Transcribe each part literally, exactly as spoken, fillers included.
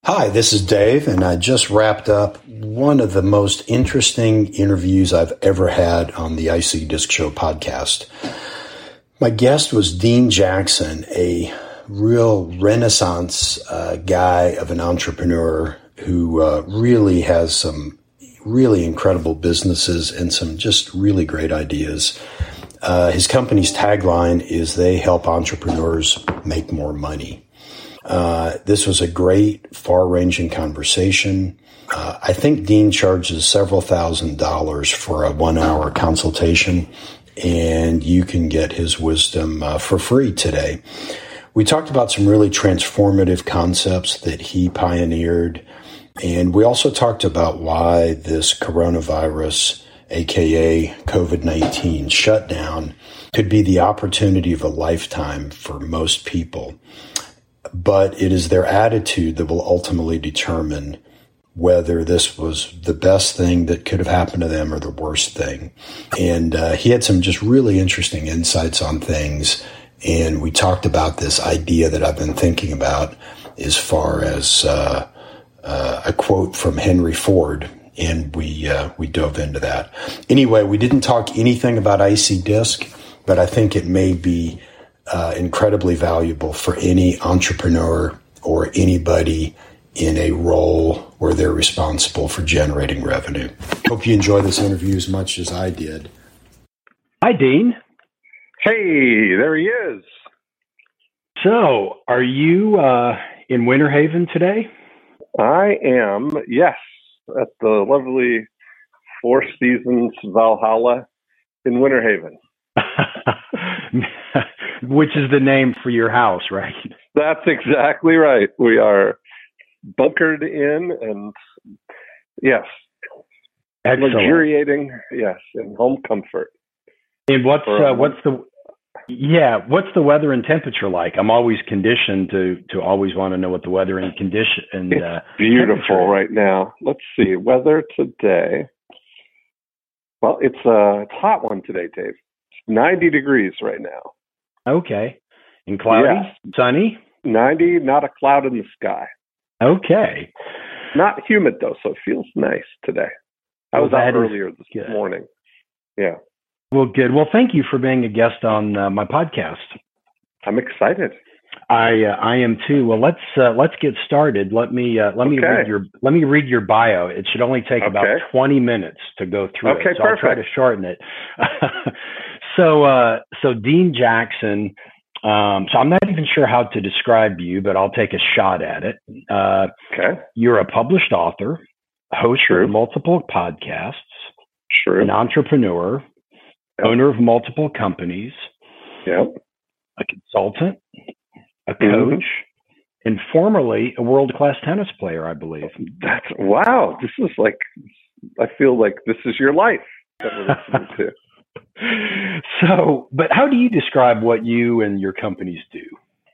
Hi, this is Dave, and I just wrapped up one of the most interesting interviews I've ever had on the I C Disc Show podcast. My guest was Dean Jackson, a real renaissance uh, guy of an entrepreneur who uh, really has some really incredible businesses and some just really great ideas. Uh, his company's tagline is they help entrepreneurs make more money. Uh, this was a great, far-ranging conversation. Uh, I think Dean charges several thousand dollars for a one-hour consultation, and you can get his wisdom uh, for free today. We talked about some really transformative concepts that he pioneered, and we also talked about why this coronavirus, aka COVID nineteen shutdown, could be the opportunity of a lifetime for most people. But it is their attitude that will ultimately determine whether this was the best thing that could have happened to them or the worst thing. And uh, he had some just really interesting insights on things. And we talked about this idea that I've been thinking about as far as uh, uh, a quote from Henry Ford. And we uh, we dove into that. Anyway, we didn't talk anything about I C Disc, but I think it may be Uh, incredibly valuable for any entrepreneur or anybody in a role where they're responsible for generating revenue. Hope you enjoy this interview as much as I did. Hi, Dean. Hey, there he is. So, are you uh, in Winter Haven today? I am, yes, at the lovely Four Seasons Valhalla in Winter Haven. Which is the name for your house, right? That's exactly right. We are bunkered in and, yes, Excellent. Luxuriating, yes, in home comfort. And what's uh, what's the yeah what's the weather and temperature like? I'm always conditioned to to always want to know what the weather and condition and it's uh, beautiful right now. Let's see, weather today. Well, it's a it's a hot one today, Dave. It's ninety degrees right now. Okay. And cloudy? Yes. Sunny? ninety, not a cloud in the sky. Okay. Not humid, though, so it feels nice today. I well, was out is, earlier this good. morning. Yeah. Well, good. Well, thank you for being a guest on uh, my podcast. I'm excited. I uh, I am too. Well, let's uh, let's get started. Let me uh, let me okay. read your let me read your bio. It should only take okay. about twenty minutes to go through okay, it. So perfect. I'll try to shorten it. so uh, so Dean Jackson. Um, so I'm not even sure how to describe you, but I'll take a shot at it. Uh, okay. You're a published author, host True. of multiple podcasts, True. an entrepreneur, yep. owner of multiple companies, yep. a consultant, a coach, mm-hmm. and formerly a world-class tennis player, I believe. That's wow. This is like, I feel like this is your life that we're listening to. So, but how do you describe what you and your companies do?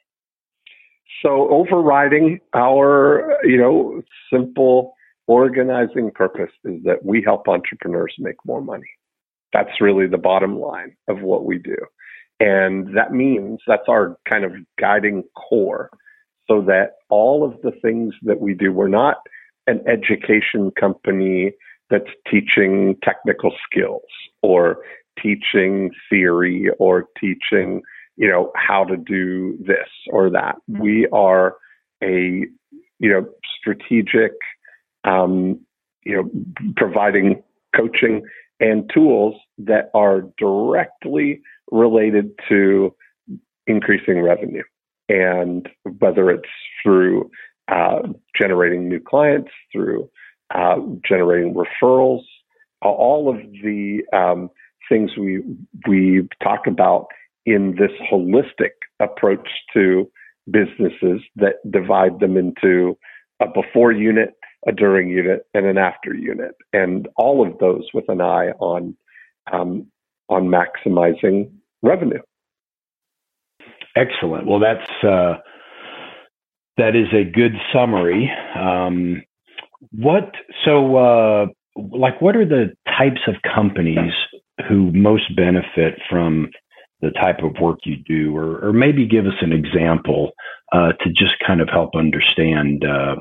So overriding our, you know, simple organizing purpose is that we help entrepreneurs make more money. That's really the bottom line of what we do. And that means that's our kind of guiding core, so that all of the things that we do, we're not an education company that's teaching technical skills or teaching theory or teaching, you know, how to do this or that. We are a, you know, strategic, um, you know, providing coaching and tools that are directly related to increasing revenue. And whether it's through uh, generating new clients, through uh, generating referrals, all of the um, things we we talk about in this holistic approach to businesses that divide them into a before unit, a during unit, and an after unit, and all of those with an eye on um, on maximizing revenue. Excellent. Well, that's uh, that is a good summary. Um, what so uh, like what are the types of companies who most benefit from the type of work you do, or, or maybe give us an example uh, to just kind of help understand uh,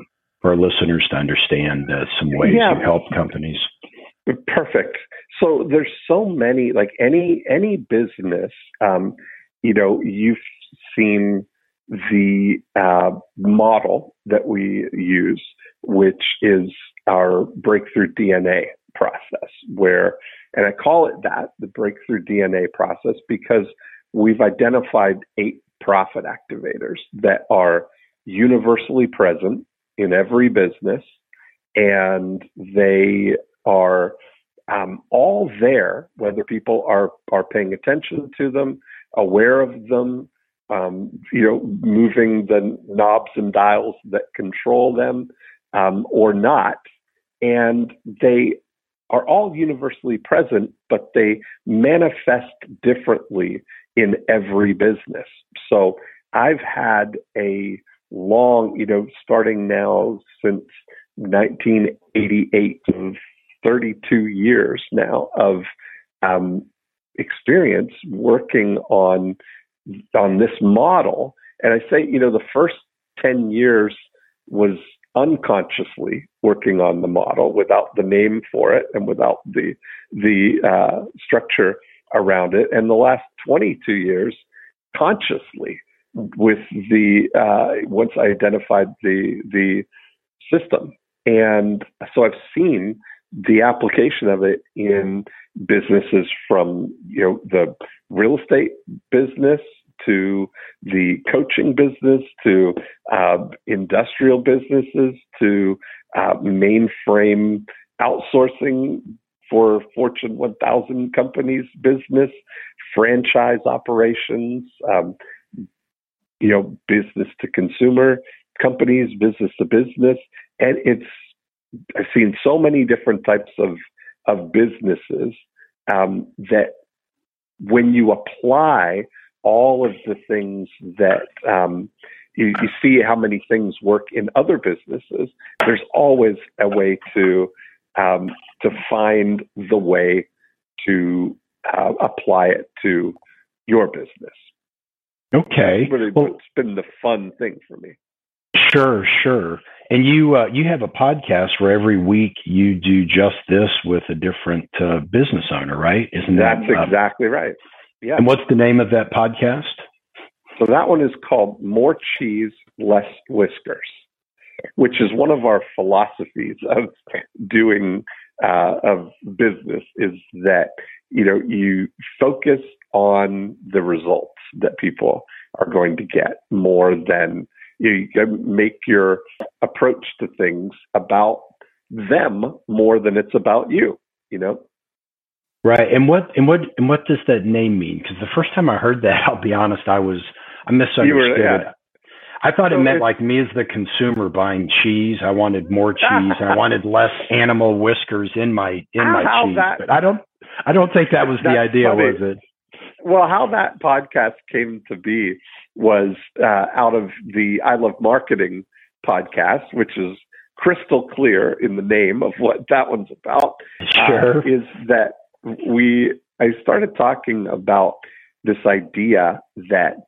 for our listeners to understand uh, some ways Yeah. you help companies. Perfect. So there's so many, like any any business, um, you know, you've seen the uh, model that we use, which is our breakthrough D N A process, where, and I call it that, the breakthrough D N A process, because we've identified eight profit activators that are universally present in every business, and they are um, all there, whether people are, are paying attention to them, aware of them, um, you know, moving the knobs and dials that control them, um, or not. And they are all universally present, but they manifest differently in every business. So I've had a long, you know, starting now since nineteen eighty-eight, thirty-two years now of um, experience working on on this model. And I say, you know, the first ten years was unconsciously working on the model without the name for it and without the the uh, structure around it. And the last twenty-two years, consciously, with the uh, once I identified the the system. And so I've seen the application of it in businesses from, you know, the real estate business to the coaching business to uh, industrial businesses to uh, mainframe outsourcing for Fortune one thousand companies business, franchise operations, um, you know, business to consumer companies, business to business. And it's, I've seen so many different types of, of businesses um, that when you apply all of the things that um, you, you see how many things work in other businesses, there's always a way to um, to find the way to uh, apply it to your business. Okay. That's really well, what's been the fun thing for me. Sure, sure. And you uh, you have a podcast where every week you do just this with a different uh, business owner, right? Isn't that? That's exactly uh, right. Yeah. And what's the name of that podcast? So that one is called More Cheese, Less Whiskers, which is one of our philosophies of doing uh, of business, is that, you know, you focus on the results that people are going to get more than you make your approach to things about them more than it's about you, you know? Right. And what, and what, and what does that name mean? Because the first time I heard that, I'll be honest, I was, I misunderstood were, yeah. it. I thought so it meant like me as the consumer buying cheese. I wanted more cheese and I wanted less animal whiskers in my, in my how cheese. That, but I don't, I don't think that was the idea, funny. was it? Well, how that podcast came to be was uh, out of the I Love Marketing podcast, which is crystal clear in the name of what that one's about. Sure. Uh, is that we, I started talking about this idea that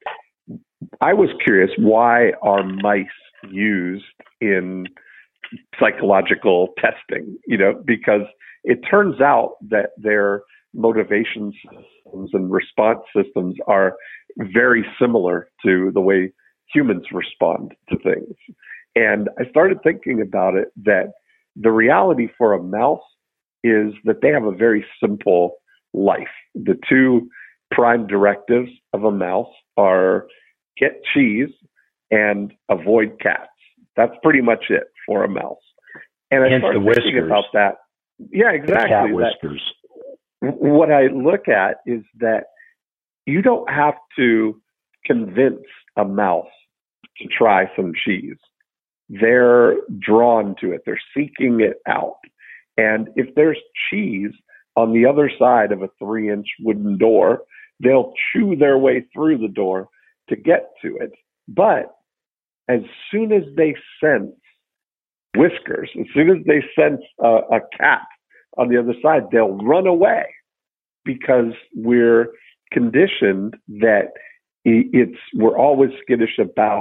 I was curious, why are mice used in psychological testing? You know, because it turns out that their motivation systems and response systems are very similar to the way humans respond to things. And I started thinking about it, that the reality for a mouse is that they have a very simple life. The two prime directives of a mouse are get cheese and avoid cats. That's pretty much it for a mouse. And I Hence started the thinking whiskers. about that. Yeah, exactly. The cat that, whiskers. What I look at is that you don't have to convince a mouse to try some cheese. They're drawn to it. They're seeking it out. And if there's cheese on the other side of a three-inch wooden door, they'll chew their way through the door to get to it. But as soon as they sense whiskers, as soon as they sense a, a cat on the other side, they'll run away, because we're conditioned that it's we're always skittish about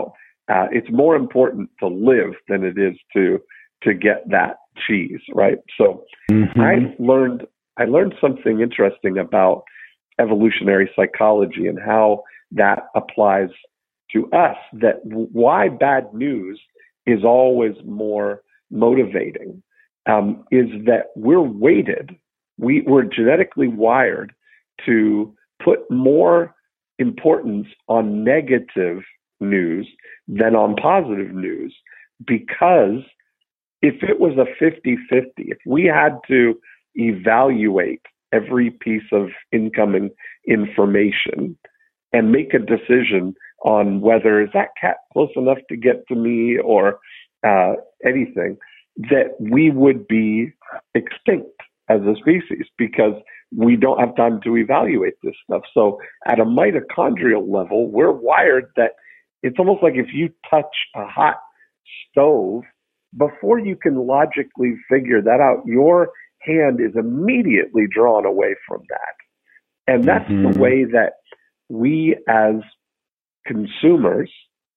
uh, it's more important to live than it is to to get that cheese, right? So Mm-hmm. I learned I learned something interesting about evolutionary psychology and how that applies to us, that why bad news is always more motivating, um, is that we're weighted, we, we're genetically wired to put more importance on negative news than on positive news, because if it was a fifty-fifty, if we had to evaluate every piece of incoming information and make a decision on whether is that cat close enough to get to me or uh, anything, that we would be extinct as a species because we don't have time to evaluate this stuff. So at a mitochondrial level, we're wired that it's almost like if you touch a hot stove, before you can logically figure that out, your hand is immediately drawn away from that. And that's mm-hmm. the way that we as consumers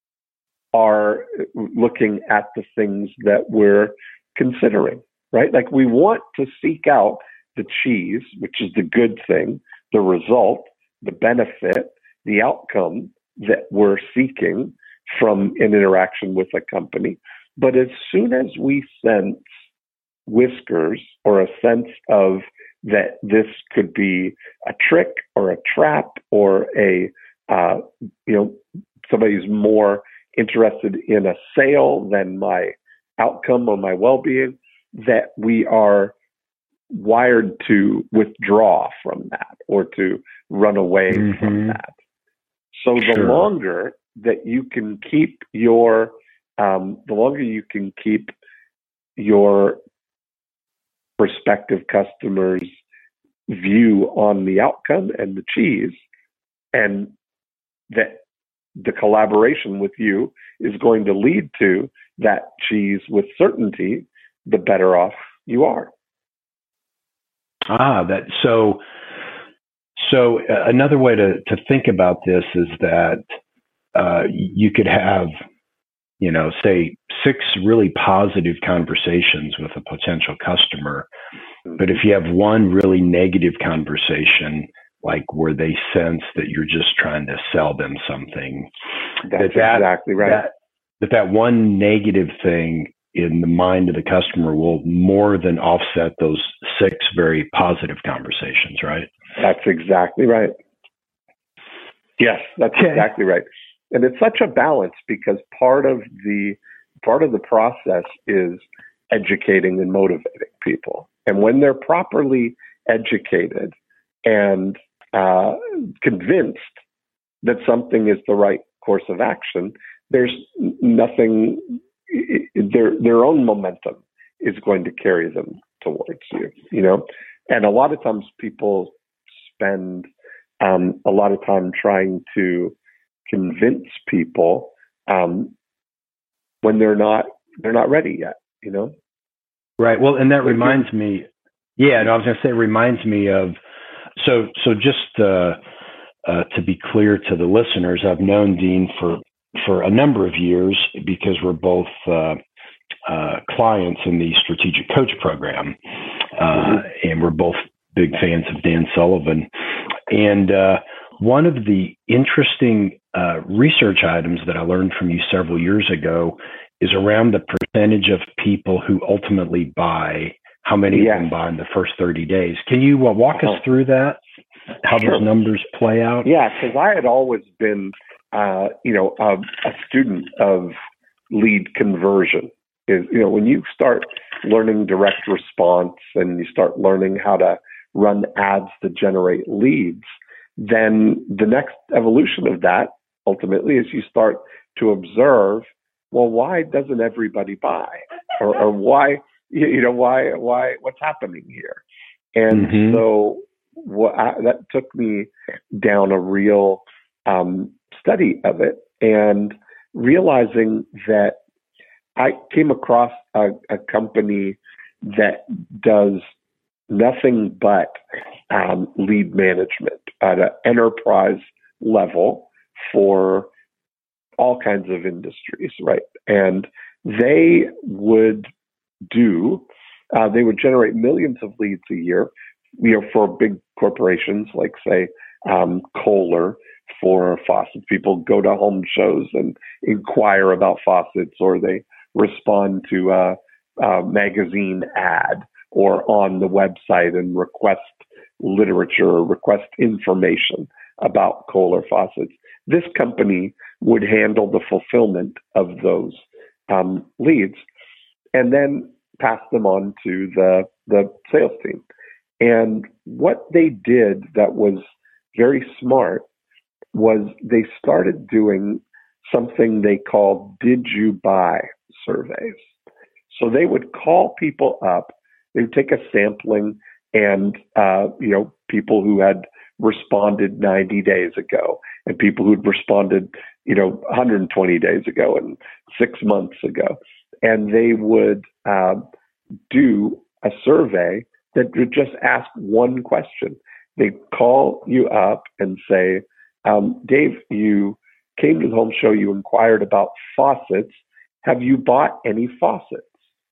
are looking at the things that we're considering, right? Like we want to seek out the cheese, which is the good thing, the result, the benefit, the outcome that we're seeking from an interaction with a company. But as soon as we sense whiskers or a sense of that this could be a trick or a trap or a, uh, you know, somebody who's more interested in a sale than my outcome or my well-being, that we are wired to withdraw from that or to run away mm-hmm. from that. So the sure. longer that you can keep your, um, the longer you can keep your prospective customers' view on the outcome and the cheese, and that the collaboration with you is going to lead to that cheese with certainty, the better off you are. Ah, that so. So uh, another way to to think about this is that uh, you could have, you know, say six really positive conversations with a potential customer, but if you have one really negative conversation, like where they sense that you're just trying to sell them something, that's that, exactly right. That, that that one negative thing in the mind of the customer will more than offset those six very positive conversations, right? That's exactly right. Yes, that's okay. exactly right. And it's such a balance because part of the part of the process is educating and motivating people. And when they're properly educated and uh, convinced that something is the right course of action, there's nothing, their their own momentum is going to carry them towards you, you know? And a lot of times people spend um, a lot of time trying to convince people um, when they're not they're not ready yet, you know? Right. Well, and that reminds me, yeah, no, I was going to say it reminds me of, so so just uh, uh, to be clear to the listeners, I've known Dean for, for a number of years because we're both uh, uh, clients in the Strategic Coach Program, uh, mm-hmm. and we're both big fans of Dan Sullivan. And uh, one of the interesting uh, research items that I learned from you several years ago is around the percentage of people who ultimately buy, how many yes. of them buy in the first thirty days. Can you uh, walk us through that, how sure. those numbers play out? Yeah, because I had always been, uh, you know, a, a student of lead conversion. Is, you know, when you start learning direct response and you start learning how to run ads to generate leads, then the next evolution of that ultimately is you start to observe, well, why doesn't everybody buy? Or, or why, you know, why, why, what's happening here? And mm-hmm. so what I, that took me down a real um, study of it and realizing that I came across a, a company that does nothing but um, lead management at an enterprise level for all kinds of industries, right? And they would do, uh, they would generate millions of leads a year, you know, for big corporations like, say, um, Kohler for faucets. People go to home shows and inquire about faucets, or they respond to a, a magazine ad or on the website and request literature or request information about Kohler faucets. This company would handle the fulfillment of those um, leads and then pass them on to the, the sales team. And what they did that was very smart was they started doing something they called "Did you buy" surveys. So they would call people up, they would take a sampling, and uh, you know, people who had responded ninety days ago, and people who'd responded, you know, one hundred twenty days ago, and six months ago, and they would uh, do a survey that would just ask one question. They call you up and say, um, Dave, you came to the home show, you inquired about faucets. Have you bought any faucets?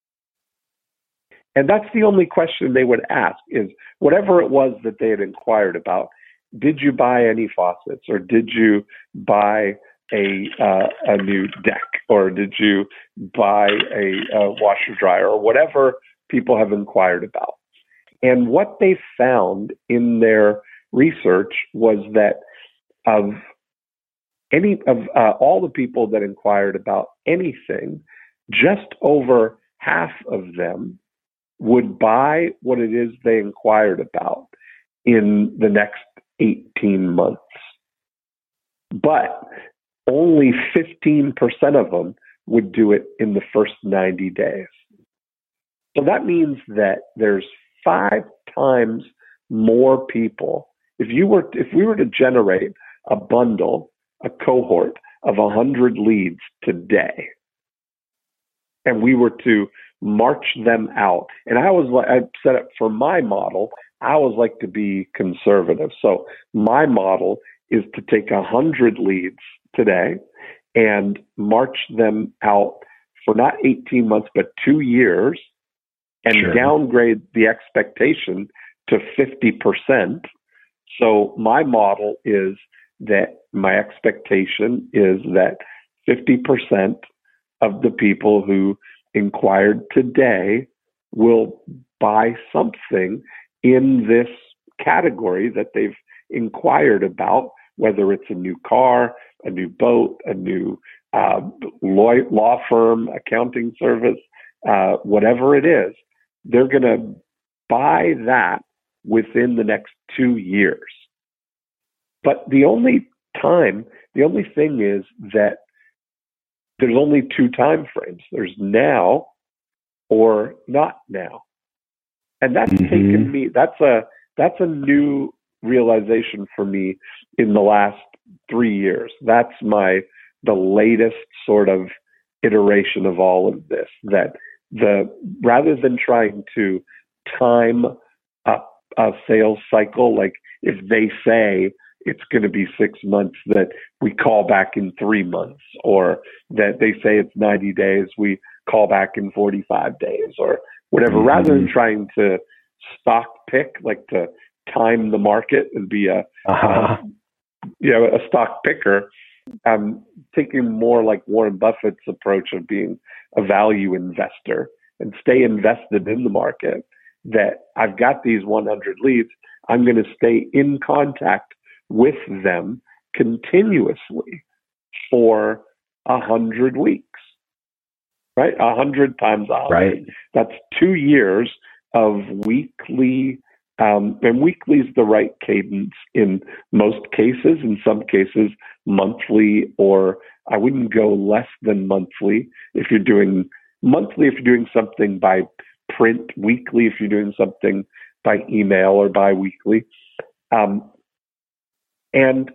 And that's the only question they would ask, is whatever it was that they had inquired about. Did you buy any faucets, or did you buy a uh, a new deck, or did you buy a, a washer dryer, or whatever people have inquired about? And what they found in their research was that of any of uh, all the people that inquired about anything, just over half of them would buy what it is they inquired about in the next eighteen months. But only fifteen percent of them would do it in the first ninety days. So that means that there's five times more people. If you were, if we were to generate a bundle, a cohort of one hundred leads today, and we were to march them out, and I was like, I set up for my model, I always like to be conservative. So my model is to take one hundred leads today and march them out for not eighteen months, but two years, and sure. downgrade the expectation to fifty percent. So my model is that my expectation is that fifty percent of the people who inquired today will buy something in this category that they've inquired about, whether it's a new car, a new boat, a new uh, law, law firm, accounting service, uh, whatever it is, they're going to buy that within the next two years. But the only time, the only thing is that there's only two time frames. There's now or not now. And that's mm-hmm. taken me, that's a, that's a new realization for me in the last three years. That's my, the latest sort of iteration of all of this, that the, rather than trying to time a, a sales cycle, like if they say it's going to be six months, that we call back in three months, or that they say it's ninety days, we call back in forty-five days, or whatever, mm-hmm. rather than trying to stock pick, like to time the market and be a, uh-huh. uh, you know, a stock picker. I'm taking more like Warren Buffett's approach of being a value investor and stay invested in the market, that I've got these one hundred leads. I'm going to stay in contact with them continuously for a hundred weeks, right? A hundred times a hundred. Right. That's two years of weekly, um, and weekly is the right cadence in most cases. In some cases, monthly, or I wouldn't go less than monthly if you're doing monthly, if you're doing something by print, weekly if you're doing something by email, or bi-weekly. Um, and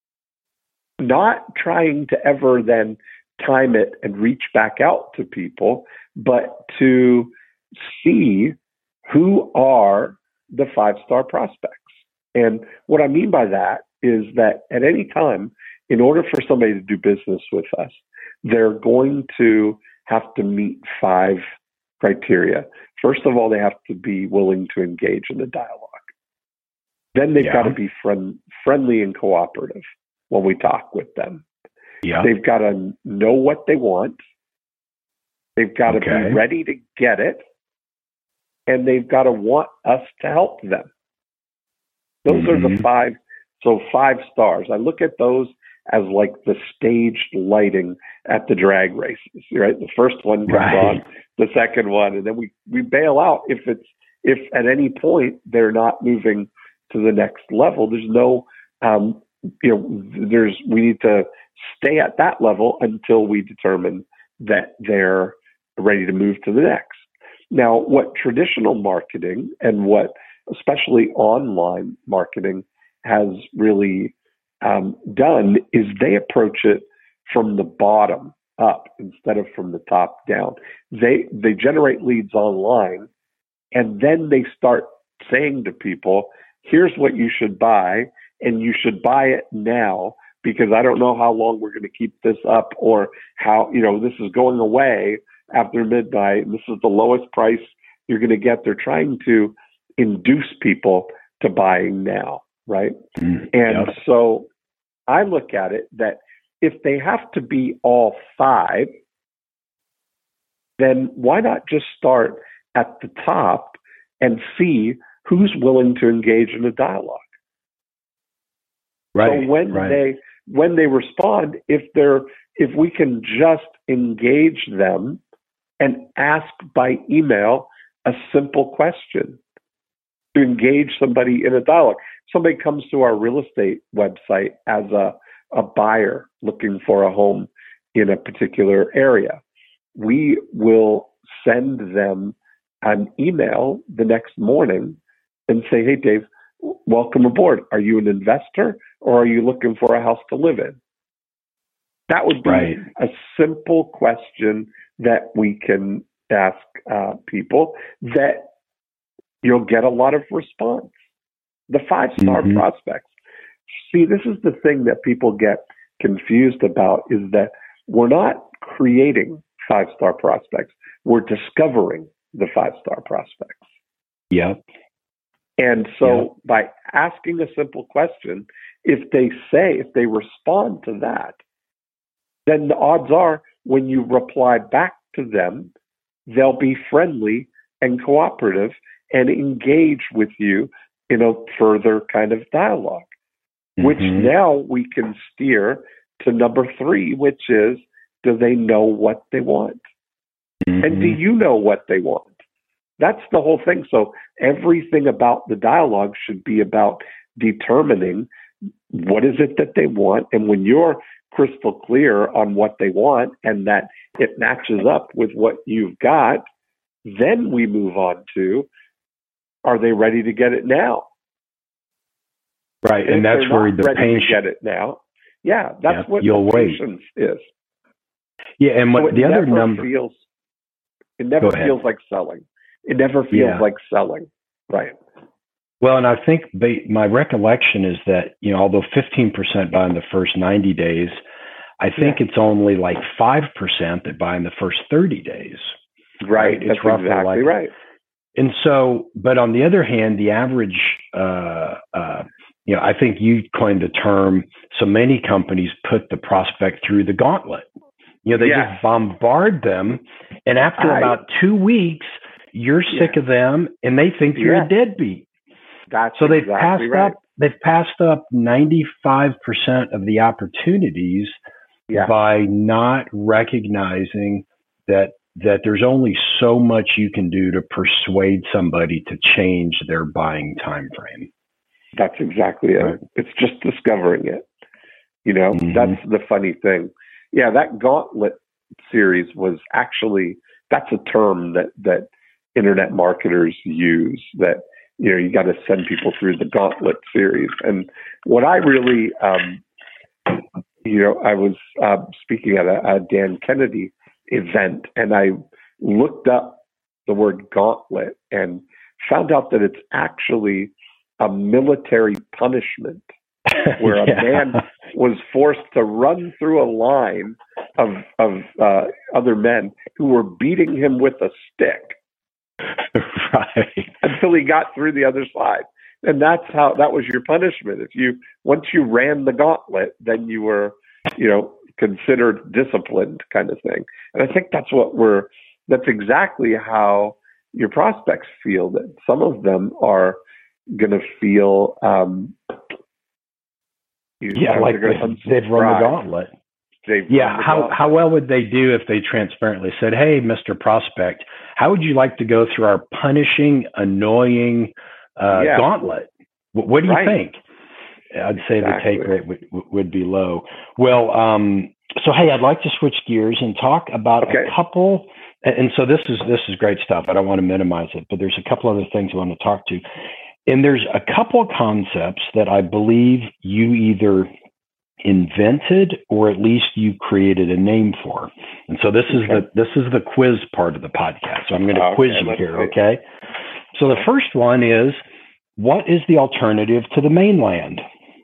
not trying to ever then time it and reach back out to people, but to see who are the five-star prospects. And what I mean by that is that at any time, in order for somebody to do business with us, they're going to have to meet five criteria. First of all, they have to be willing to engage in the dialogue. Then they've yeah. got to be friend, friendly and cooperative when we talk with them. Yeah. They've got to know what they want. They've got to okay. be ready to get it. And they've got to want us to help them. Those mm-hmm. are the five. So five stars. I look at those as like the staged lighting at the drag races, right? The first one comes right. on, the second one, and then we, we bail out if it's, if at any point they're not moving to the next level. There's no, um, you know, there's, we need to stay at that level until we determine that they're ready to move to the next. Now, what traditional marketing and what especially online marketing has really um, done is they approach it from the bottom up instead of from the top down. They they generate leads online, and then they start saying to people, here's what you should buy, and you should buy it now because I don't know how long we're going to keep this up, or how, you know, this is going away after midnight. And this is the lowest price you're going to get. They're trying to induce people to buying now, right? Mm, and yep. so I look at it that if they have to be all five, then why not just start at the top and see who's willing to engage in a dialogue? Right. So when right. they when they respond, if they're if we can just engage them and ask by email a simple question to engage somebody in a dialogue. Somebody comes to our real estate website as a, a buyer looking for a home in a particular area. We will send them an email the next morning and say, hey, Dave, welcome aboard. Are you an investor or are you looking for a house to live in? That would be right. a simple question that we can ask uh, people that you'll get a lot of response. The five-star mm-hmm. prospects. See, this is the thing that people get confused about, is that we're not creating five-star prospects. We're discovering the five-star prospects. Yep. And so yep. by asking a simple question, if they say, if they respond to that, then the odds are when you reply back to them, they'll be friendly and cooperative and engage with you in a further kind of dialogue, mm-hmm. which now we can steer to number three, which is, do they know what they want? Mm-hmm. And do you know what they want? That's the whole thing. So everything about the dialogue should be about determining what is it that they want. And when you're crystal clear on what they want and that it matches up with what you've got, then we move on to, are they ready to get it now? Right, and, and that's where the ready patience. To get it now. Yeah, that's yeah, what you'll patience wait. is. Yeah, and what so the other number feels, it never feels like selling. It never feels yeah. like selling. Right. Well, and I think they, my recollection is that, you know, although fifteen percent buy in the first ninety days, I think yeah. it's only like five percent that buy in the first thirty days. Right. right? It's That's roughly exactly like, right. And so, but on the other hand, the average, uh, uh, you know, I think you coined the term, so many companies put the prospect through the gauntlet. You know, they yes. just bombard them. And after I, about two weeks, you're yeah. sick of them and they think you're yeah. a deadbeat. That's so they've exactly passed right. up, they've passed up ninety-five percent of the opportunities yeah. by not recognizing that that there's only so much you can do to persuade somebody to change their buying time frame. That's exactly it. Right. It's just discovering it. You know, mm-hmm. that's the funny thing. Yeah, that gauntlet series was actually, that's a term that, that internet marketers use, that, you know, you got to send people through the gauntlet series. And what I really, um, you know, I was uh, speaking at a, a Dan Kennedy event, and I looked up the word gauntlet and found out that it's actually a military punishment where yeah. a man was forced to run through a line of of uh, other men who were beating him with a stick, right, until he got through the other side. And that's how that was your punishment. If you once you ran the gauntlet, then you were, you know, considered disciplined, kind of thing. And I think that's what we're. That's exactly how your prospects feel. That some of them are going to feel. Um, yeah, like they, they've run the gauntlet. They've yeah, the how gauntlet. how well would they do if they transparently said, "Hey, Mister Prospect, how would you like to go through our punishing, annoying uh, yeah. gauntlet? What, what do you right. think?" I'd say exactly. the take rate would would be low. Well, um, so hey, I'd like to switch gears and talk about okay. a couple. And so this is this is great stuff. I don't want to minimize it, but there's a couple other things I want to talk to. And there's a couple of concepts that I believe you either invented or at least you created a name for. And so this is okay. the this is the quiz part of the podcast. So I'm going to okay, quiz you here, see. okay? So the first one is, what is the alternative to the mainland?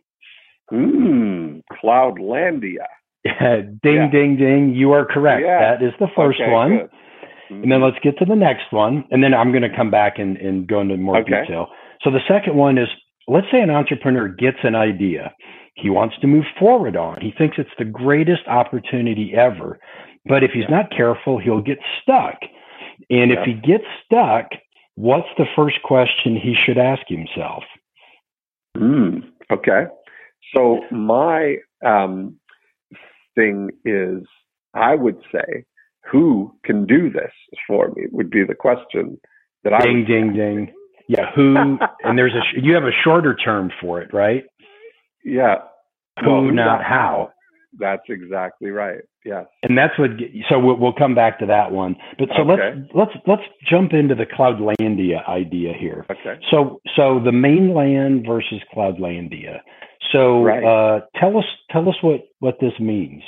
Mm, Cloudlandia. ding, yeah. ding, ding. You are correct. Yeah. That is the first okay, one. Good. And then let's get to the next one. And then I'm going to come back and, and go into more okay. detail. So the second one is, let's say an entrepreneur gets an idea he wants to move forward on. He thinks it's the greatest opportunity ever. But if he's yeah. not careful, he'll get stuck. And yeah. if he gets stuck, what's the first question he should ask himself? Mm, okay. So my um, thing is, I would say, who can do this for me would be the question that I ding, would ding, ding. Yeah, who? And there's a you have a shorter term for it, right? Yeah. Who, well, who not, not how. how. That's exactly right. Yes. And that's what. So we'll, we'll come back to that one. But so okay. let's let's let's jump into the Cloudlandia idea here. Okay. So so the mainland versus Cloudlandia. So right. uh, tell us tell us what what this means.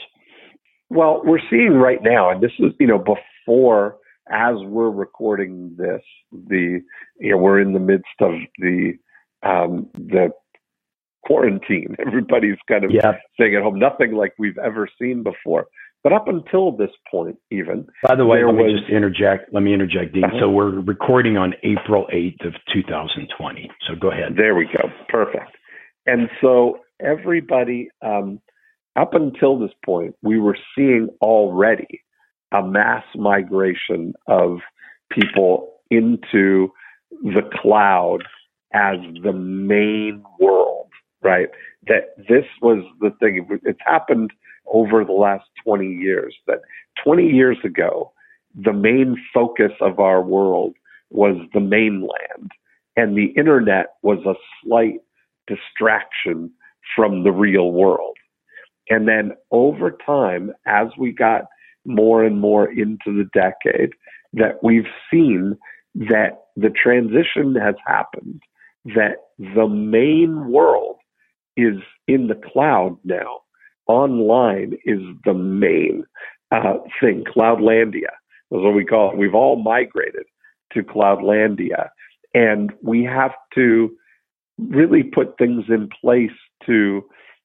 Well, we're seeing right now, and this is, you know, before, as we're recording this, the, you know, we're in the midst of the, um, the quarantine. Everybody's kind of yep. staying at home, nothing like we've ever seen before. But up until this point, even. By the way, let was, me just interject. Let me interject, Dean. Uh-huh. So we're recording on April eighth of two thousand twenty. So go ahead. There we go. Perfect. And so everybody, um, up until this point, we were seeing already a mass migration of people into the cloud as the main world, right? That this was the thing. It's happened over the last twenty years, that twenty years ago, the main focus of our world was the mainland, and the internet was a slight distraction from the real world. And then over time, as we got more and more into the decade, that we've seen that the transition has happened, that the main world is in the cloud now. Online is the main uh, thing. Cloudlandia is what we call it. We've all migrated to Cloudlandia, and we have to really put things in place to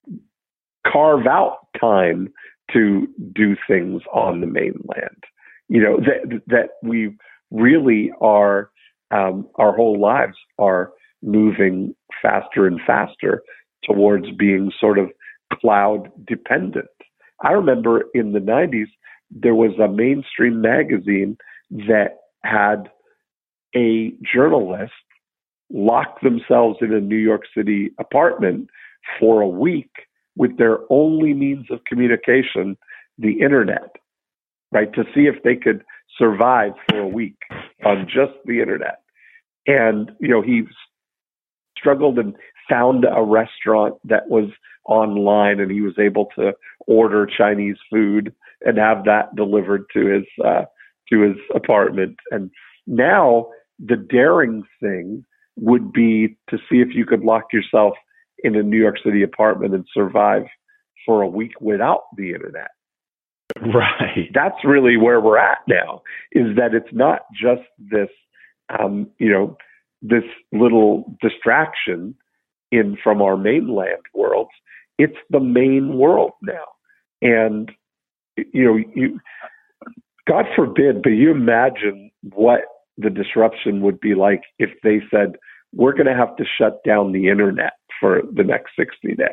carve out time to do things on the mainland. You know, that that we really are, um, our whole lives are moving faster and faster towards being sort of cloud dependent. I remember in the nineties, there was a mainstream magazine that had a journalist lock themselves in a New York City apartment for a week with their only means of communication, the internet, right? To see if they could survive for a week on just the internet. And, you know, he struggled and found a restaurant that was online, and he was able to order Chinese food and have that delivered to his, uh, to his apartment. And now the daring thing would be to see if you could lock yourself in a New York City apartment and survive for a week without the internet. Right. That's really where we're at now, is that it's not just this, um, you know, this little distraction in from our mainland worlds. it's the main world now. And, you know, you, God forbid, but you imagine what the disruption would be like if they said, we're going to have to shut down the internet for the next sixty days.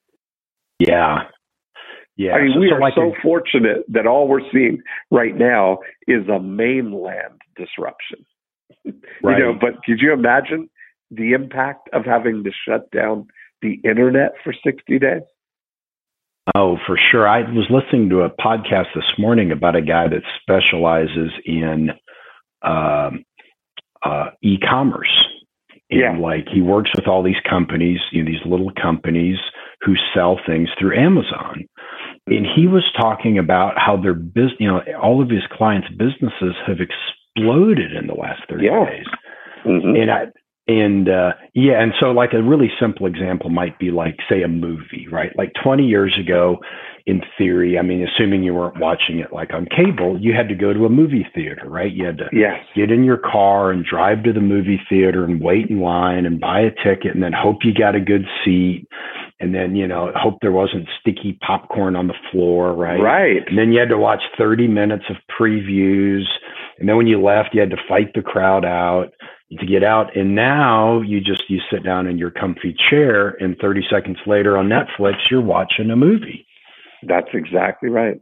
Yeah. Yeah. I mean, so, we so are like so a, fortunate that all we're seeing right now is a mainland disruption. Right. You know, but could you imagine the impact of having to shut down the internet for sixty days? Oh, for sure. I was listening to a podcast this morning about a guy that specializes in um, uh, e-commerce. And Yeah. like he works with all these companies, you know, these little companies who sell things through Amazon. And he was talking about how their business, you know, all of his clients' businesses have exploded in the last thirty Yeah. days. Mm-hmm. And I, and uh, yeah, and so like a really simple example might be like, say, a movie, right? Like twenty years ago, in theory, I mean, assuming you weren't watching it like on cable, you had to go to a movie theater, right? You had to Yes. get in your car and drive to the movie theater and wait in line and buy a ticket and then hope you got a good seat. And then, you know, hope there wasn't sticky popcorn on the floor, right? Right. And then you had to watch thirty minutes of previews. And then when you left, you had to fight the crowd out to get out. And now you just, you sit down in your comfy chair and thirty seconds later on Netflix, you're watching a movie. That's exactly right.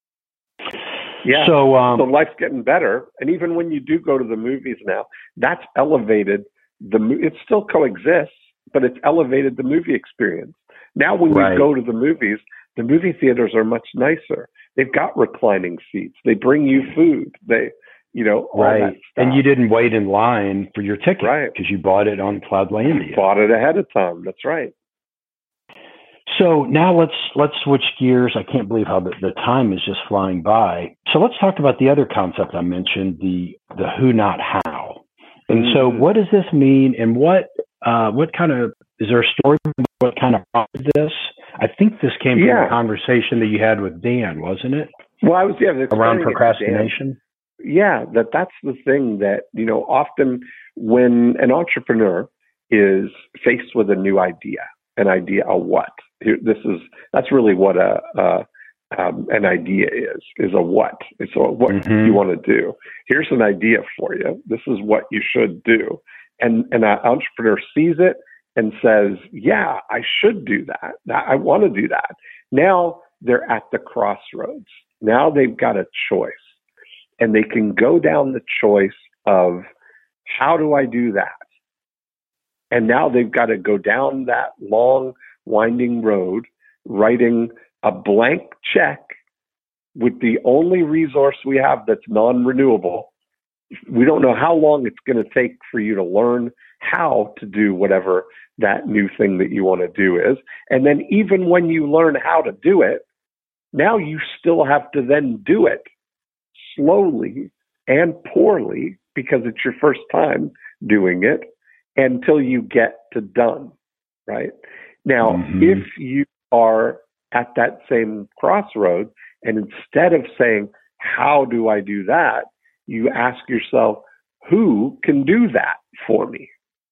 Yeah. So, um, so life's getting better. And even when you do go to the movies now, that's elevated the, it still coexists, but it's elevated the movie experience. Now, when right. you go to the movies, the movie theaters are much nicer. They've got reclining seats. They bring you food. They, you know, all right. that stuff. And you didn't wait in line for your ticket right. because you bought it on Cloudlandia. You bought it ahead of time. That's right. So now let's let's switch gears. I can't believe how the, the time is just flying by. So let's talk about the other concept I mentioned, the the who, not how. And mm-hmm. so what does this mean, and what uh, what kind of, is there a story what kind of prompted this? I think this came from yeah. a conversation that you had with Dan, wasn't it? Well, I was yeah, around procrastination. Yeah, that that's the thing that, you know, often when an entrepreneur is faced with a new idea, an idea of what? This is, that's really what a, a um, an idea is, is a what. It's a what mm-hmm. you want to do. Here's an idea for you. This is what you should do. And, and an entrepreneur sees it and says, yeah, I should do that. I want to do that. Now they're at the crossroads. Now they've got a choice. And they can go down the choice of, how do I do that? And now they've got to go down that long, winding road, writing a blank check with the only resource we have that's non-renewable. We don't know how long it's going to take for you to learn how to do whatever that new thing that you want to do is. And then even when you learn how to do it, now you still have to then do it slowly and poorly because it's your first time doing it until you get to done, right? Now, mm-hmm. if you are at that same crossroad and instead of saying, how do I do that? You ask yourself, who can do that for me?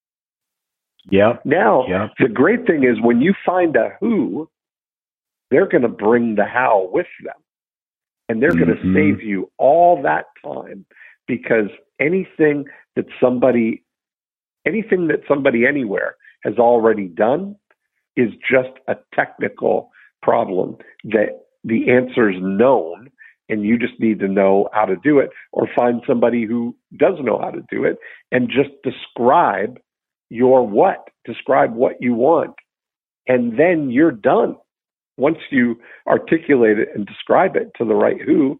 Yeah. Now, yep. the great thing is when you find a who, they're going to bring the how with them. And they're mm-hmm. going to save you all that time, because anything that somebody, anything that somebody anywhere has already done is just a technical problem that the answer is known, and you just need to know how to do it, or find somebody who does know how to do it and just describe your what, describe what you want, and then you're done. Once you articulate it and describe it to the right who,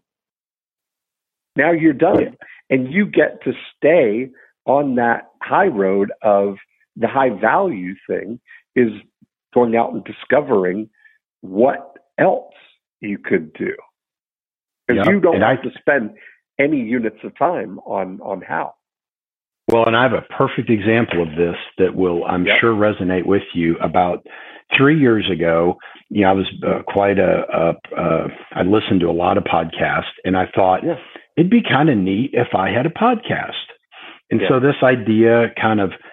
now you're done. Yeah. And you get to stay on that high road of the high value thing, is going out and discovering what else you could do. Because yep. you don't and have I, to spend any units of time on, on how. Well, and I have a perfect example of this that will, I'm yep. sure, resonate with you. About three years ago, you know, I was uh, quite a, a, a, I listened to a lot of podcasts, and I thought yeah. it'd be kind of neat if I had a podcast. And yeah. so this idea kind of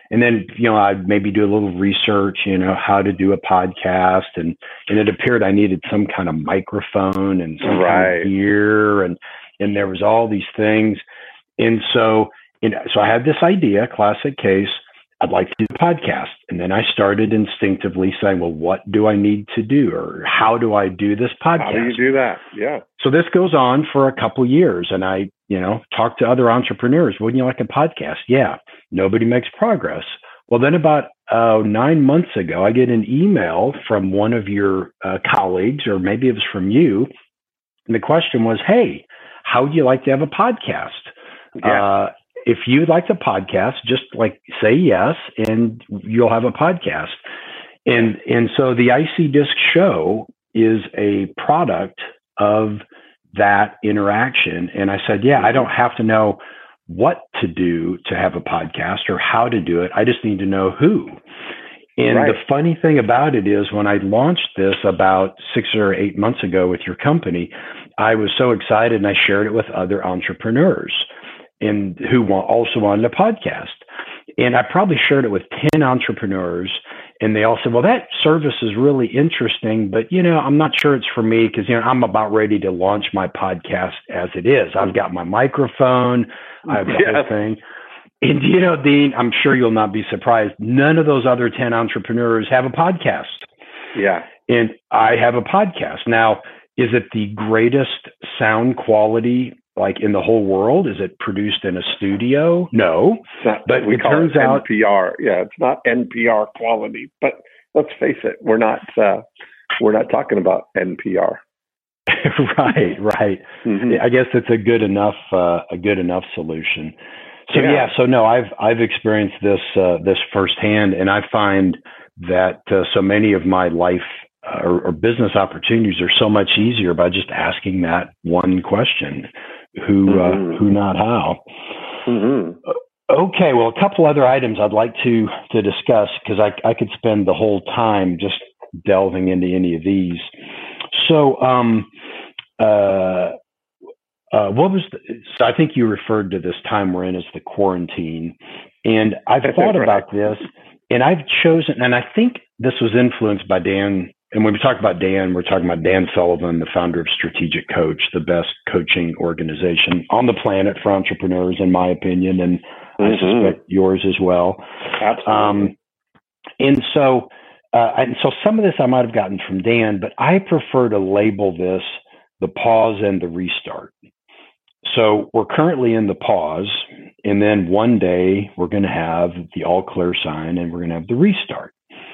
And then, you know, I'd maybe do a little research, you know, how to do a podcast. And, and it appeared I needed some kind of microphone and some Right. kind of gear. And, and there was all these things. And so, you know, so I had this idea, classic case, I'd like to do a podcast. And then I started instinctively saying, well, what do I need to do? Or how do I do this podcast? How do you do that? Yeah. So this goes on for a couple of years. And I, you know, talk to other entrepreneurs. Wouldn't you like a podcast? Yeah. Nobody makes progress. Well, then about uh, nine months ago, I get an email from one of your uh, colleagues, or maybe it was from you. And the question was, hey, how would you like to have a podcast? Yeah. Uh, if you'd like the podcast, just like say yes, and you'll have a podcast. And, and so the I C Disc Show is a product of that interaction. And I said, yeah, I don't have to know what to do to have a podcast or how to do it. I just need to know who. And Right. the funny thing about it is when I launched this about six or eight months ago with your company, I was so excited and I shared it with other entrepreneurs and who want, also wanted a podcast. And I probably shared it with ten entrepreneurs, and they all said, well, that service is really interesting, but, you know, I'm not sure it's for me because, you know, I'm about ready to launch my podcast as it is. I've got my microphone. I have the Yes. whole thing. And, you know, Dean, I'm sure you'll not be surprised. None of those other ten entrepreneurs have a podcast. Yeah. And I have a podcast. Now, is it the greatest sound quality like in the whole world? Is it produced in a studio? No. It's not, But we it call turns it out- N P R. Yeah, it's not N P R quality, but let's face it, we're not uh, we're not talking about N P R. Right, right. Mhm. I guess it's a good enough uh, a good enough solution. So Yeah. yeah. so no, I've I've experienced this uh, this firsthand, and I find that uh, so many of my life uh, or, or business opportunities are so much easier by just asking that one question: who, Mhm. uh, who, not how. Mhm. Okay, well, a couple other items I'd like to to discuss because I I could spend the whole time just delving into any of these. So, um, uh, uh, what was the, so? I think you referred to this time we're in as the quarantine, and I've thought Right. about this, and I've chosen, and I think this was influenced by Dan. And when we talk about Dan, we're talking about Dan Sullivan, the founder of Strategic Coach, the best coaching organization on the planet for entrepreneurs, in my opinion, and I Mhm. suspect yours as well. Absolutely. Um, and so, uh, and so some of this I might have gotten from Dan, but I prefer to label this the pause and the restart. So we're currently in the pause, and then one day we're going to have the all clear sign and we're going to have the restart.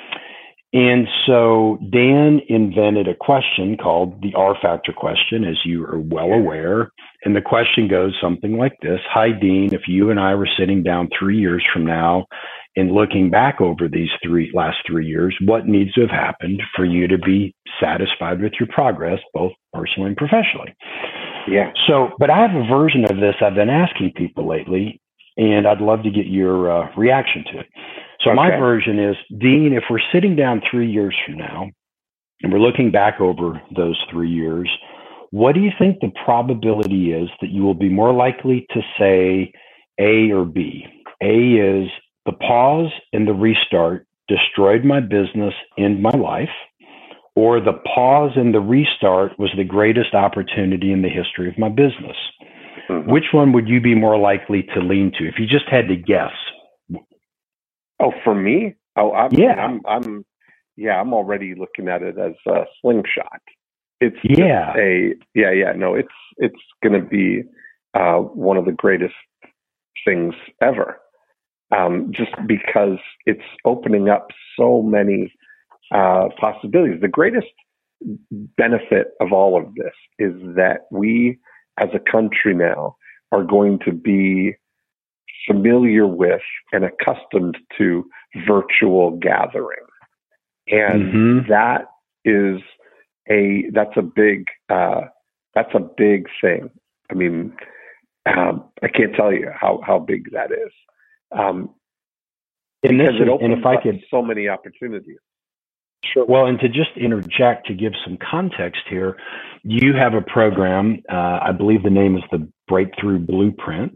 And so Dan invented a question called the R factor question, as you are well aware. And the question goes something like this. Hi, Dean, if you and I were sitting down three years from now and looking back over these three last three years, what needs to have happened for you to be satisfied with your progress, both personally and professionally? Yeah. So, but I have a version of this I've been asking people lately, and I'd love to get your uh, reaction to it. So my Okay. version is, Dean, if we're sitting down three years from now and we're looking back over those three years, what do you think the probability is that you will be more likely to say A or B? A is the pause and the restart destroyed my business and my life, or the pause and the restart was the greatest opportunity in the history of my business. Mhm. Which one would you be more likely to lean to if you just had to guess? Oh, for me? Oh, I'm, Yeah. I'm, I'm, yeah, I'm already looking at it as a slingshot. It's just Yeah. a, yeah, yeah, no, it's, it's going to be uh, one of the greatest things ever. Um, just because it's opening up so many uh, possibilities. The greatest benefit of all of this is that we, as a country now, are going to be familiar with and accustomed to virtual gathering. And Mhm. that is a, that's a big, uh, that's a big thing. I mean, um, I can't tell you how, how big that is. Um, And this because is, it opens and if I up could, so many opportunities. sure. Well, and to just interject to give some context here, you have a program. Uh, I believe the name is the Breakthrough Blueprint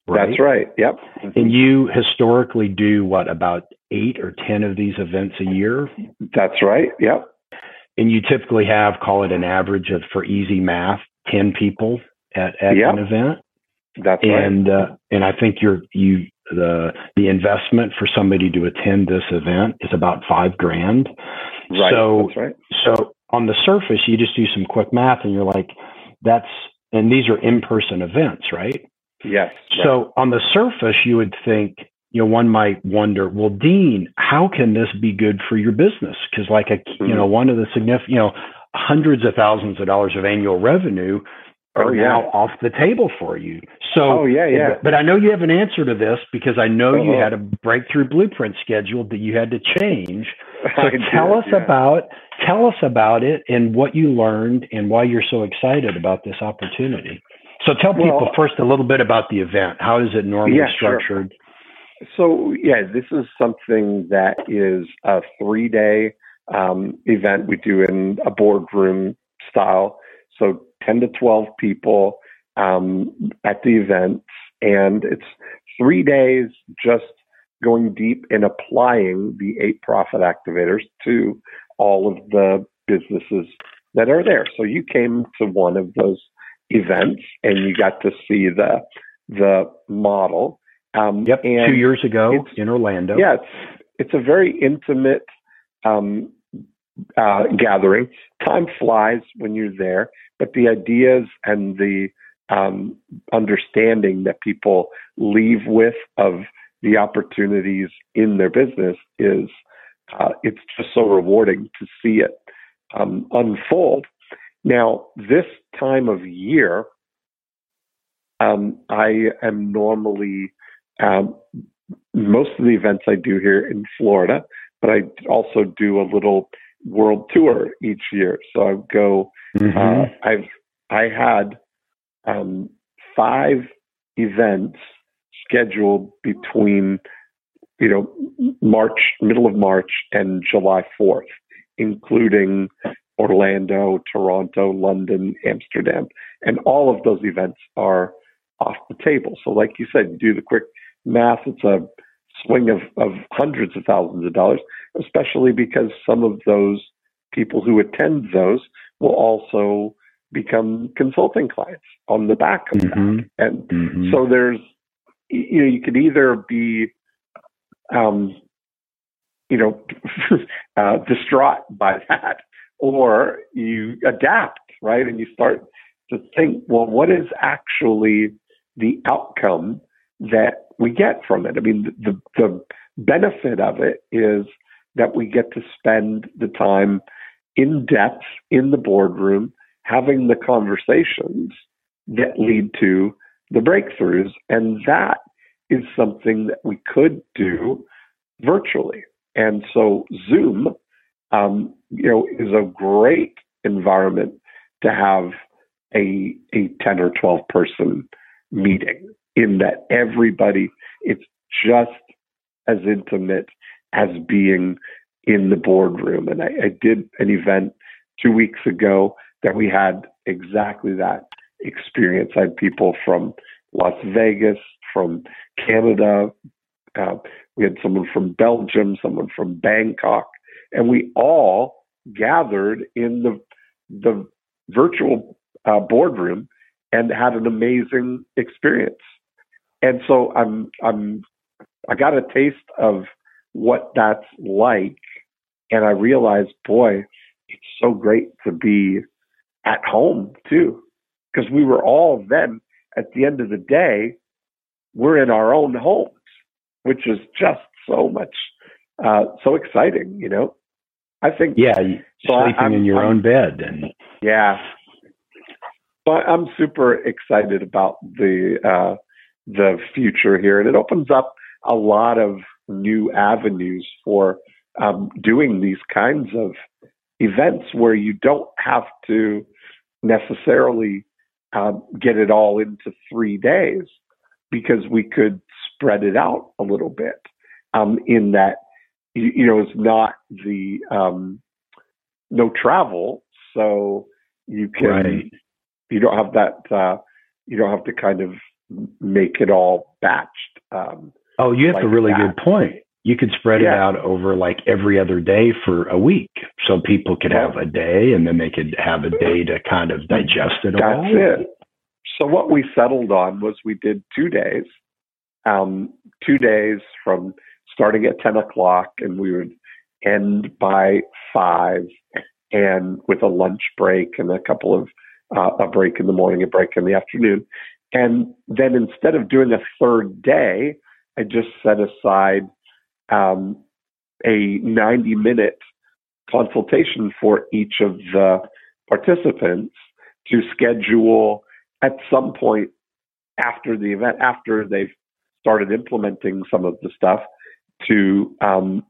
right? That's right. Yep. And you historically do what, about eight or ten of these events a year? That's right. Yep. And you typically have, call it an average of, for easy math, ten people at, at yep. an event. That's and, right. Uh, and I think you're, you, the, the investment for somebody to attend this event is about five grand. Right. So, that's right. So on the surface, you just do some quick math and you're like, that's, and these are in-person events, right? Yes. Right. So on the surface, you would think, you know, one might wonder, well, Dean, how can this be good for your business? Because like, a, mm-hmm. you know, one of the significant, you know, hundreds of thousands of dollars of annual revenue are oh, yeah. now off the table for you. So, oh, yeah, yeah. But I know you have an answer to this because I know uh-huh. you had a breakthrough blueprint scheduled that you had to change. So I tell did, us yeah. about, tell us about it and what you learned and why you're so excited about this opportunity. So tell people well, first a little bit about the event. How is it normally yeah, structured? Sure. So, yeah, this is something that is a three-day um, event we do in a boardroom style. So ten to twelve people um, at the event. And it's three days just going deep in applying the eight profit activators to all of the businesses that are there. So you came to one of those events and you got to see the the model. Um, yep, and two years ago in Orlando. Yeah, it's, it's a very intimate um, uh, gathering. Time flies when you're there, but the ideas and the um, understanding that people leave with of the opportunities in their business is uh, it's just so rewarding to see it um, unfold. Now, this time of year, um, I am normally, um, most of the events I do here in Florida, but I also do a little world tour each year. So I go, mm-hmm. uh, I've, I had um, five events scheduled between, you know, March, middle of March and July fourth, including Orlando, Toronto, London, Amsterdam. And all of those events are off the table. So like you said, you do the quick math, it's a swing of, of hundreds of thousands of dollars, especially because some of those people who attend those will also become consulting clients on the back of mm-hmm. that. And mm-hmm. so there's, you know, you could either be, um, you know, uh, distraught by that, or you adapt, right? And you start to think, well, what is actually the outcome that we get from it? I mean, the, the benefit of it is that we get to spend the time in depth in the boardroom, having the conversations that lead to the breakthroughs. And that is something that we could do virtually. And so Zoom, um, you know, is a great environment to have a, a ten or twelve person meeting, in that everybody, it's just as intimate as being in the boardroom. And I, I did an event two weeks ago that we had exactly that experience. I had people from Las Vegas, from Canada, uh, we had someone from Belgium, someone from Bangkok, and we all gathered in the the virtual uh, boardroom and had an amazing experience. And so I'm I'm I got a taste of what that's like, and I realized, boy, it's so great to be at home too, because we were all then, at the end of the day, we're in our own homes, which is just so much, uh, so exciting, you know. I think, yeah, so sleeping I'm, in your I'm, own bed, and yeah. But I'm super excited about the uh, the future here, and it opens up a lot of new avenues for um, doing these kinds of events where you don't have to necessarily um, get it all into three days, because we could spread it out a little bit. Um, in that, you, you know, it's not the um, no travel, so you can. Right. You don't have that. Uh, you don't have to kind of make it all batched. Um, oh, you have like a really that. good point. You could spread Yeah. it out over like every other day for a week. So people could Well, have a day and then they could have a day to kind of digest it all. That's it. So what we settled on was we did two days, um, two days from starting at ten o'clock, and we would end by five, and with a lunch break and a couple of uh, a break in the morning, a break in the afternoon. And then instead of doing a third day, I just set aside um, a ninety minute consultation for each of the participants to schedule at some point after the event, after they've started implementing some of the stuff, to um,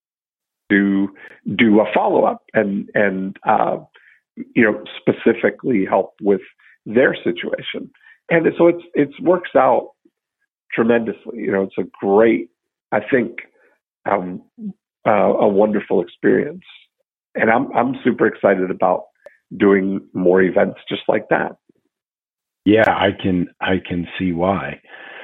to do a follow up and and uh, you know, specifically help with their situation. And so it's it works out tremendously. You know, it's a great, I think, um, uh, a wonderful experience. And I'm I'm super excited about doing more events just like that. Yeah, I can I can see why.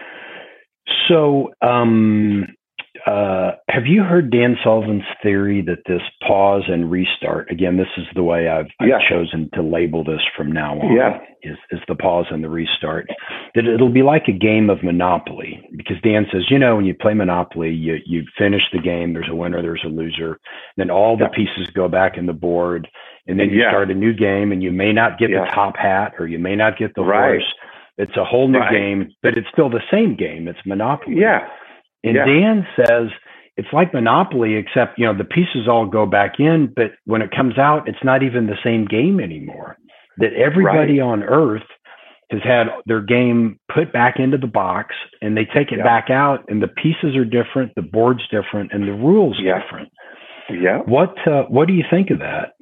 So, um, uh, have you heard Dan Sullivan's theory that this pause and restart, again, this is the way I've, I've Yeah. chosen to label this from now on, Yeah. is, is the pause and the restart, that it'll be like a game of Monopoly, because Dan says, you know, when you play Monopoly, you, you finish the game, there's a winner, there's a loser, then all the Yeah. pieces go back in the board, and then you Yeah. start a new game, and you may not get Yeah. the top hat, or you may not get the Right. horse. It's a whole new Right. game, but it's still the same game. It's Monopoly. Yeah. And Yeah. Dan says it's like Monopoly, except, you know, the pieces all go back in, but when it comes out, it's not even the same game anymore. That everybody Right. on Earth has had their game put back into the box, and they take it Yeah. back out, and the pieces are different, the board's different, and the rules Yeah. different. Yeah. What uh, what do you think of that?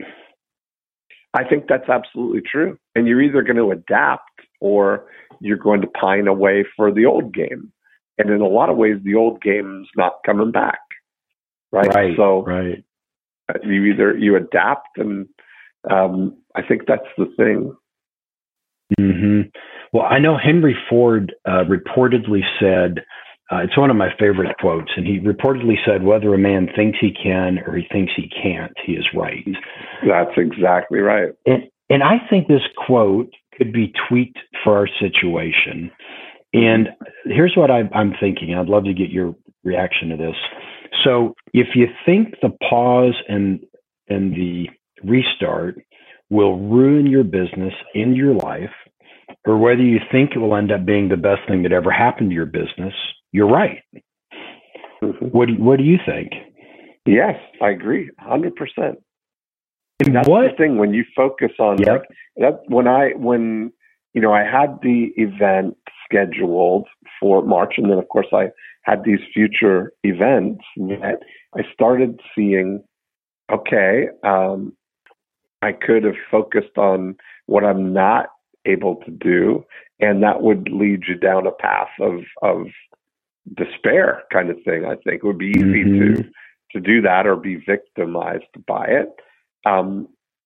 I think that's absolutely true. And you're either going to adapt or you're going to pine away for the old game. And in a lot of ways, the old game's not coming back. Right. Right. So right. you either you adapt, and um, I think that's the thing. Mm-hmm. Well, I know Henry Ford uh, reportedly said, uh, it's one of my favorite quotes, and he reportedly said, whether a man thinks he can or he thinks he can't, he is right. That's exactly right. And, and I think this quote could be tweaked for our situation. And here's what I, I'm thinking. I'd love to get your reaction to this. So if you think the pause and and the restart will ruin your business and your life, or whether you think it will end up being the best thing that ever happened to your business, you're right. Mm-hmm. What do, what do you think? Yes, I agree, one hundred percent. And That's what? the thing, when you focus on Yep. like that. When I when you know I had the event scheduled for March, and then of course I had these future events that I started seeing. Okay, um, I could have focused on what I'm not able to do, and that would lead you down a path of of despair, kind of thing. I think it would be easy Mm-hmm. to to do that or be victimized by it, um,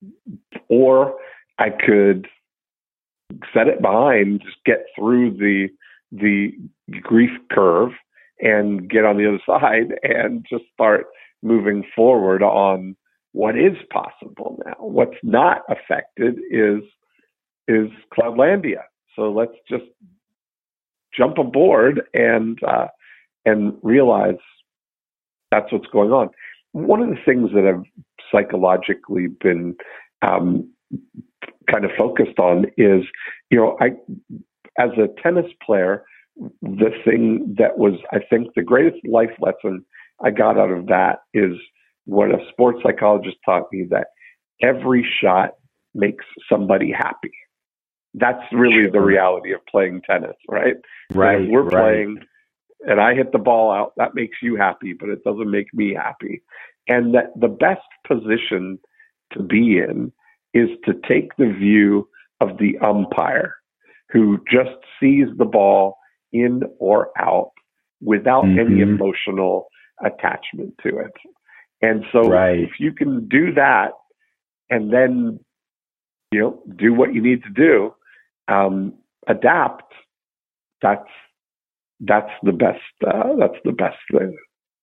or I could set it behind, just get through the the grief curve and get on the other side and just start moving forward on what is possible now. What's not affected is is Cloudlandia. So let's just jump aboard and uh, and realize that's what's going on. One of the things that I've psychologically been um, kind of focused on is, you know, I as a tennis player, the thing that was, I think, the greatest life lesson I got out of that is what a sports psychologist taught me, that every shot makes somebody happy. That's really the reality of playing tennis, right? Right. If we're right. playing and I hit the ball out, that makes you happy, but it doesn't make me happy. And that the best position to be in is to take the view of the umpire who just sees the ball in or out without Mm-hmm. any emotional attachment to it. And so Right. if you can do that and then, you know, do what you need to do, um, adapt, that's that's the best. Uh, that's the best thing.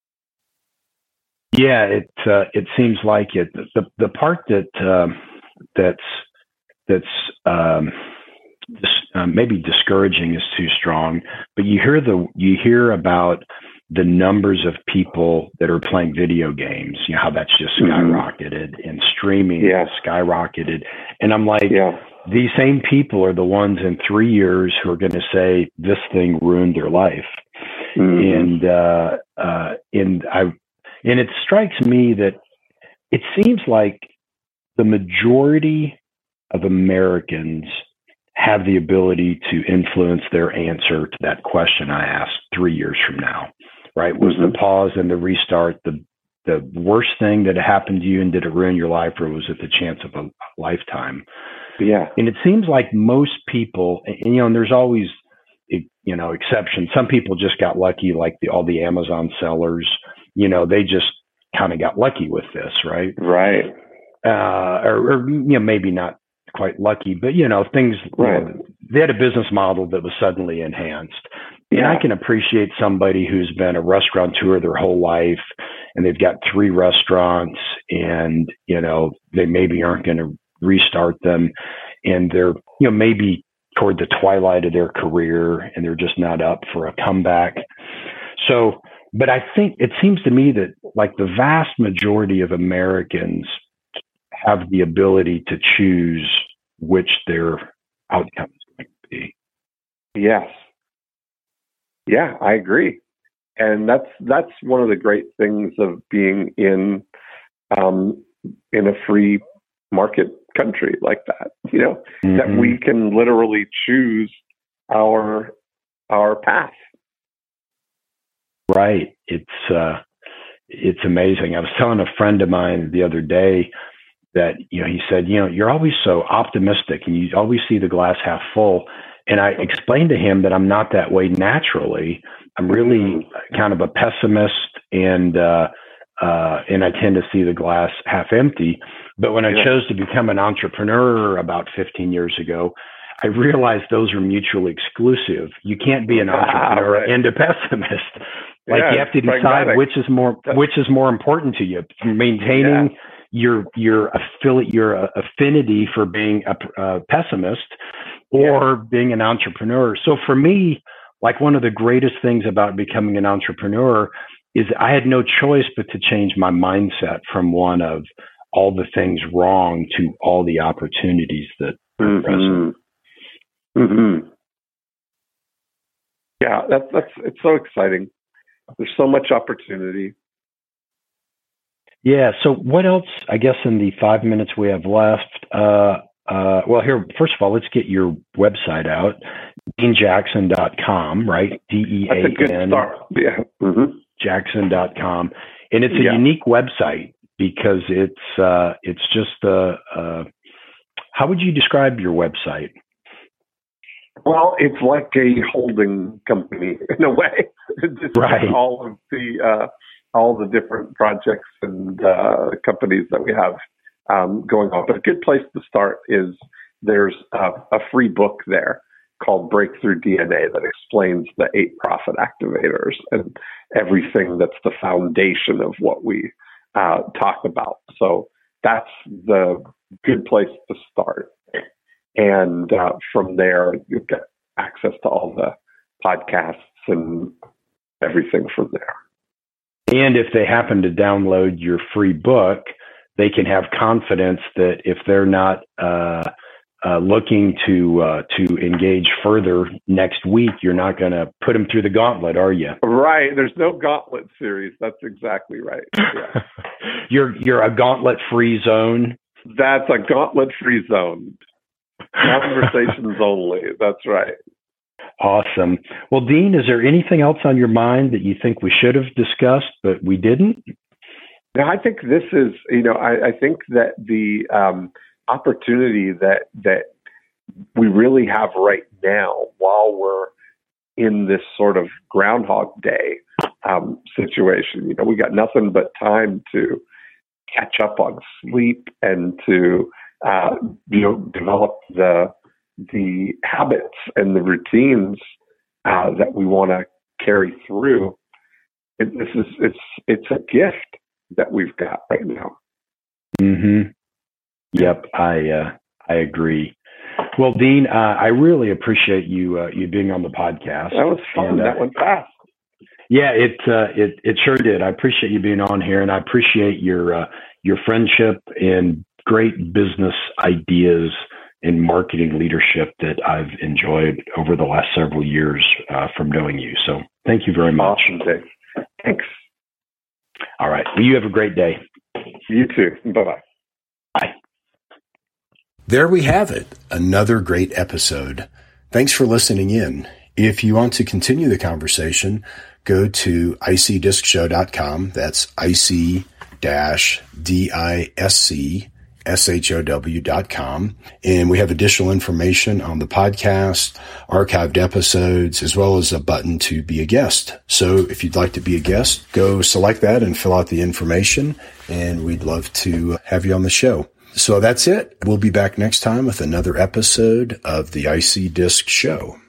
Yeah, it uh, it seems like it. The the part that um, that's that's um, dis- uh, maybe discouraging is too strong, but you hear the you hear about the numbers of people that are playing video games. You know how that's just skyrocketed, mm-hmm. and streaming yeah. skyrocketed, and I'm like, yeah. these same people are the ones in three years who are going to say this thing ruined their life, mm-hmm. and uh, uh, and I. And it strikes me that it seems like the majority of Americans have the ability to influence their answer to that question I asked three years from now, right? Was mm-hmm. the pause and the restart the the worst thing that happened to you, and did it ruin your life, or was it the chance of a lifetime? Yeah. And it seems like most people, and, you know, and there's always, you know, exceptions. Some people just got lucky, like the, all the Amazon sellers. You know, they just kind of got lucky with this, right? Right. Uh, or, or, you know, maybe not quite lucky, but, you know, things, right. you know, they had a business model that was suddenly enhanced. Yeah. And I can appreciate somebody who's been a restaurateur their whole life, and they've got three restaurants, and, you know, they maybe aren't going to restart them. And they're, you know, maybe toward the twilight of their career, and they're just not up for a comeback. So, but I think it seems to me that, like, the vast majority of Americans have the ability to choose which their outcome is going to be. Yes. Yeah, I agree. And that's that's one of the great things of being in um, in a free market country like that. You know, mm-hmm. that we can literally choose our our path. Right. It's uh, it's amazing. I was telling a friend of mine the other day that, you know, he said, you know, you're always so optimistic and you always see the glass half full. And I explained to him that I'm not that way naturally. I'm really kind of a pessimist, and uh, uh, and I tend to see the glass half empty. But when I yeah. chose to become an entrepreneur about fifteen years ago, I realized those are mutually exclusive. You can't be an entrepreneur ah, right. and a pessimist. Like yeah, you have to decide pragmatic. which is more which is more important to you: maintaining yeah. your your affiliate your affinity for being a, a pessimist, or yeah. being an entrepreneur. So for me, like, one of the greatest things about becoming an entrepreneur is I had no choice but to change my mindset from one of all the things wrong to all the opportunities that are mm-hmm. present. Mm-hmm. Yeah, that's that's it's so exciting. There's so much opportunity. Yeah. So what else, I guess, in the five minutes we have left? Uh, uh, well, here, first of all, let's get your website out, dean jackson dot com, right? D E A N. That's a good start. Yeah. Mm-hmm. Jackson dot com. And it's a yeah. unique website because it's, uh, it's just, uh, uh, how would you describe your website? Well, it's like a holding company in a way. Just right. all of the uh, all the different projects and uh, companies that we have um, going on. But a good place to start is there's a, a free book there called Breakthrough D N A that explains the eight profit activators and everything that's the foundation of what we uh, talk about. So that's the good place to start. And uh, from there, you get access to all the podcasts and everything from there. And if they happen to download your free book, they can have confidence that if they're not uh, uh, looking to uh, to engage further next week, you're not going to put them through the gauntlet, are you? Right. There's no gauntlet series. That's exactly right. Yeah. you're you're a gauntlet-free zone. That's a gauntlet-free zone. Conversations only. That's right. Awesome. Well, Dean, is there anything else on your mind that you think we should have discussed, but we didn't? No, I think this is, you know, I, I think that the um, opportunity that that we really have right now while we're in this sort of Groundhog Day um, situation, you know, we got nothing but time to catch up on sleep and to Uh, you know, develop the the habits and the routines uh, that we want to carry through. It, this is it's it's a gift that we've got right now. Mm-hmm. Yep, I uh, I agree. Well, Dean, uh, I really appreciate you uh, you being on the podcast. That was fun. And, uh, that went fast. Yeah, it uh, it it sure did. I appreciate you being on here, and I appreciate your uh, your friendship and great business ideas and marketing leadership that I've enjoyed over the last several years uh, from knowing you. So, thank you very much. Awesome, Dave. Thanks. All right. Well, you have a great day. You too. Bye-bye. Bye. There we have it. Another great episode. Thanks for listening in. If you want to continue the conversation, go to I C disc show dot com. That's I C D I S C S H O W dot com. And we have additional information on the podcast, archived episodes, as well as a button to be a guest. So if you'd like to be a guest, go select that and fill out the information, and we'd love to have you on the show. So that's it. We'll be back next time with another episode of the I C Disc Show.